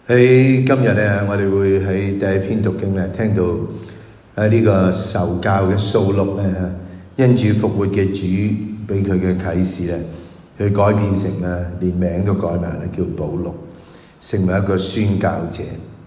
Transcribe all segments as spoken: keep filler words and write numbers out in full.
喺今日咧，我哋會喺第一篇讀經咧，聽到喺呢個受教嘅掃祿咧，因主復活嘅主俾佢嘅啟示咧，佢改變成咧，連名都改埋咧，叫保祿，成為一個宣教者。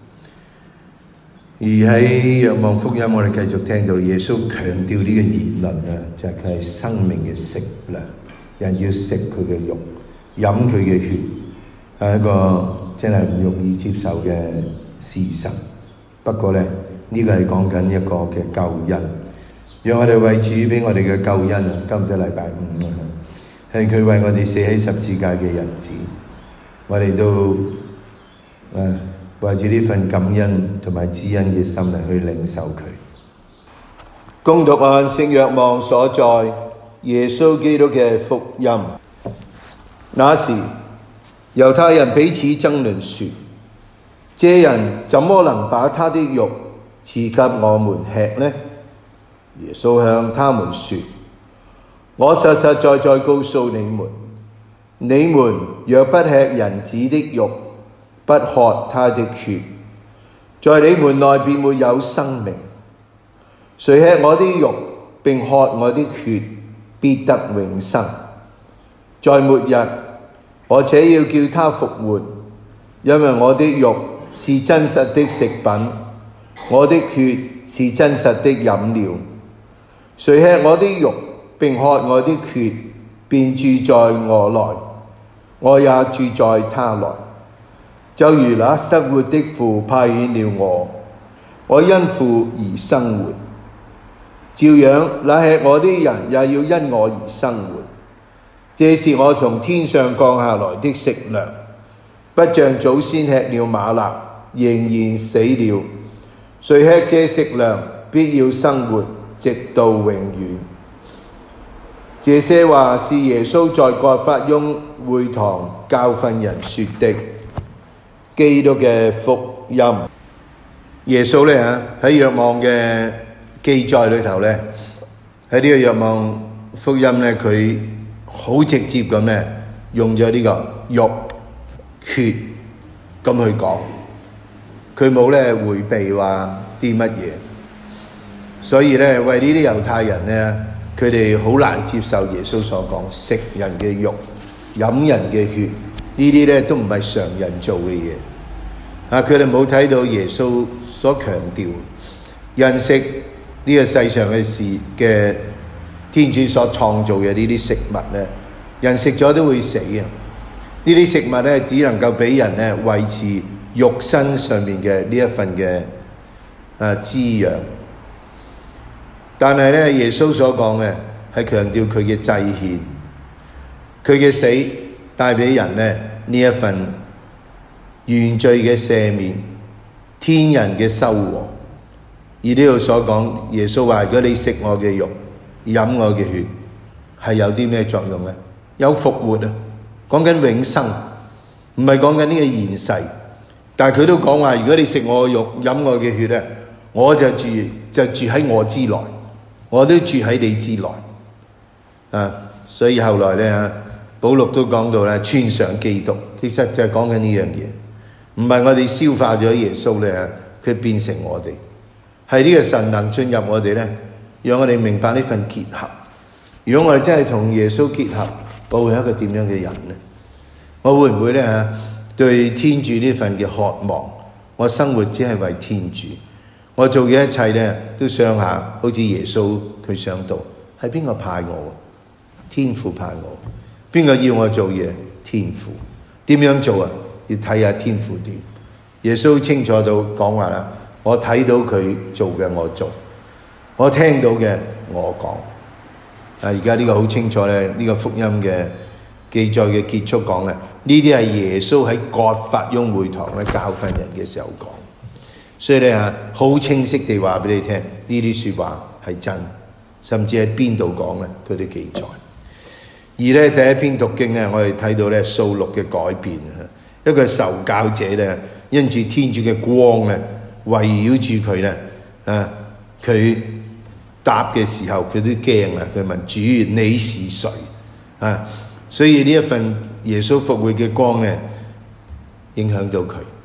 而喺若望福音，我哋繼續聽到耶穌強調呢個言論啊，就係佢係生命嘅食糧，人要食佢嘅肉，飲佢嘅血，係一個真係唔容易接受嘅事實。不過咧，呢、這個係講緊一個嘅救恩，讓我哋為主俾我哋嘅救恩啊！今日禮拜五啊，係佢為我哋死喺十字架嘅日子，我哋都誒為住呢份感恩同埋知恩嘅心嚟去領受佢。恭讀按聖若望所載耶穌基督嘅福音。那時，猶太人彼此爭論說：這人怎麼能把他的肉賜給我們吃呢？耶穌向他們說：我實實在在告訴你們，你們若不吃人子的肉，不喝他的血，在你們內便沒有生命。誰吃我的肉並喝我的血，必得永生。在末日，我且要叫他復活，因為我的肉是真實的食品，我的血是真實的飲料。誰吃我的肉並喝我的血，便住在我內，我也住在他內。就如那生活的父派遣了我，我因父而生活，照樣那吃我的人也要因我而生活。這是我從天上降下來的食糧，不像祖先吃了嗎哪，仍然死了。誰吃這食糧，必要生活，直到永遠。這些話是耶穌在葛法翁會堂教訓人說的。基督嘅福音。耶穌咧嚇喺若望嘅記載裏頭咧，喺呢個若望福音咧，佢好直接咁咧，用咗呢個肉血咁去講，佢冇咧迴避話啲乜嘢，所以咧為呢啲猶太人咧，佢哋好難接受耶穌所講食人嘅肉、飲人嘅血，呢啲咧都唔係常人做嘅嘢。啊！佢哋冇睇到耶穌所強調人食呢個世上嘅事嘅天主所創造嘅呢啲食物咧，人食咗都會死啊！呢啲食物咧，只能夠俾人咧維持肉身上面嘅呢一份嘅啊滋養。但係咧，耶穌所講嘅係強調佢嘅祭獻，佢嘅死帶俾人咧呢一份原罪嘅赦免，天人嘅修和。而呢度所講，耶穌話：如果你食我嘅肉，飲我嘅血，係有啲咩作用咧？有復活啊！講緊永生，唔係講緊呢個現世。但係佢都講話：如果你食我嘅肉，飲我嘅血咧，我就住就住喺我之內，我都住喺你之內。啊！所以後來咧啊，保祿都講到咧，穿上基督，其實就係講緊呢樣嘢。唔係我哋消化咗耶穌咧，佢變成我哋，係呢個神能進入我哋咧，讓我哋明白呢份結合。如果我哋真係同耶穌結合，我會係一個點樣嘅人咧？我會唔會咧嚇對天主呢份嘅渴望？我生活只係為天主，我做嘅一切咧都想下，好似耶穌佢想到，係邊個派我？天父派我。邊個要我做嘢？天父。點樣做啊？要睇下天父點。耶穌清楚到講話啦，我睇到佢做嘅我做，我聽到嘅我講。啊，而家呢個好清楚咧，呢、這個福音嘅記載嘅結束講咧，呢啲係耶穌喺葛法翁會堂咧教訓人嘅時候講。所以咧嚇，好清晰地話俾你聽，呢啲説話係真，甚至喺邊度講咧，佢都記載。而咧第一篇讀經咧，我哋睇到咧掃祿嘅改變啊。一個受教者咧，因住天主嘅光咧，圍繞住佢咧，啊，佢答嘅時候佢都驚啦。佢問主：你是誰？啊，所以呢一份耶穌復活嘅光咧，影響到佢。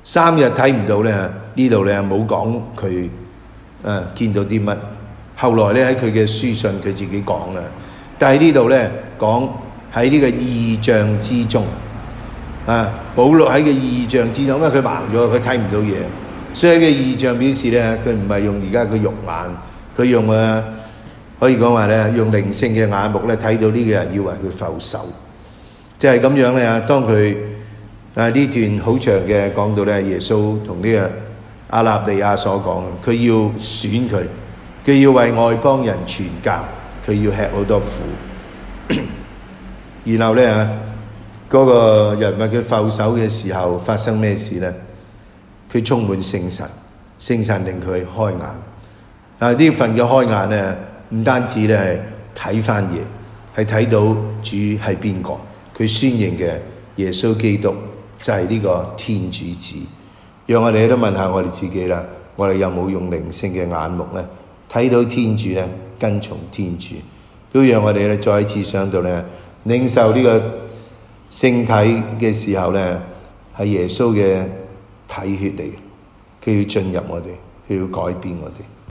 三日睇唔到咧，呢度咧冇講佢誒見到啲乜。後來咧喺佢嘅書信佢自己講啦，但係呢度咧講喺呢個異象之中啊，保羅喺個異象之中，因為佢盲咗，佢睇唔到嘢，所以個異象表示咧，佢唔係用而家嘅肉眼，佢用啊可以講話咧，用靈性嘅眼目咧睇到呢個人，以為佢浮手，即係咁樣咧。當佢啊呢段好長嘅講到咧，耶穌同呢個阿納利亞所講，佢要選佢，佢要為外邦人傳教，佢要吃好多苦。然後咧啊，嗰個人物佢浮手嘅時候發生咩事咧？佢充滿聖神，聖神令佢開眼。啊呢份嘅開眼咧，唔單止咧係睇翻嘢，係睇到主係邊個，佢宣認嘅耶穌基督就係呢個天主子。讓我哋都問下我哋自己啦，我哋有冇用靈性嘅眼目咧睇到天主咧，跟從天主？都讓我哋咧再一次想到咧，領受呢個聖體嘅時候咧，係耶穌嘅體血嚟，佢要進入我哋，佢要改變我哋。